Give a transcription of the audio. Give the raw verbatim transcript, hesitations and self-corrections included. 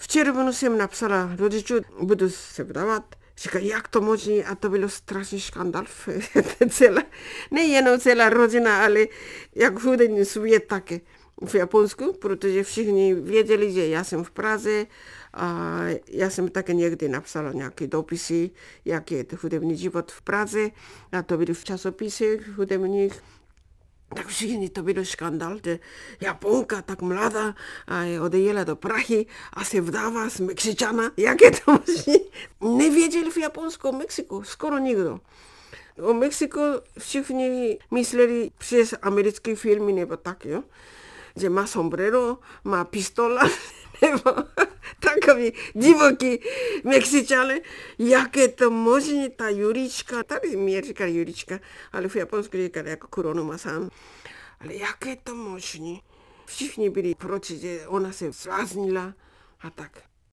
červnu jsem napsala rodičů, budu se vdávat. Říkají, jak to možné, a to bylo strašný škandál. celá, nejenom celá rodina, ale jak hudební svět taky v Japonsku, protože všichni věděli, že já jsem v Praze a já jsem také někdy napsala nějaké dopisy, jak je to hudební život v Praze, a to bylo v časopisech hudebních. Tak všichni to byl škandál, že Japonka tak mladá a odejela do Prahy a se vdává z Mexičana. Jak je to možné? Nevěděli v Japonsku o Mexiku, skoro nikdo. O Mexiku všichni mysleli přes americké filmy nebo tak, jo? Že má sombrero, má pistola, nebo takový divoký Mexičan. Jak je to možné, ta Jurička, tady mě říká Jurička, ale v Japonsku říká jako Kuronuma-san. Ale jak je to možné? Všichni byli proti, že ona se zbláznila a tak.